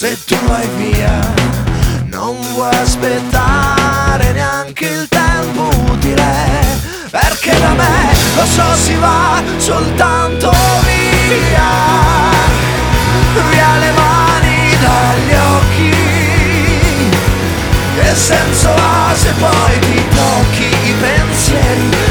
Se tu vai via, non vuoi aspettare neanche il tempo utile, perché da me, lo so, si va soltanto via, via le mani dagli occhi. Che senso ha se poi ti tocchi i pensieri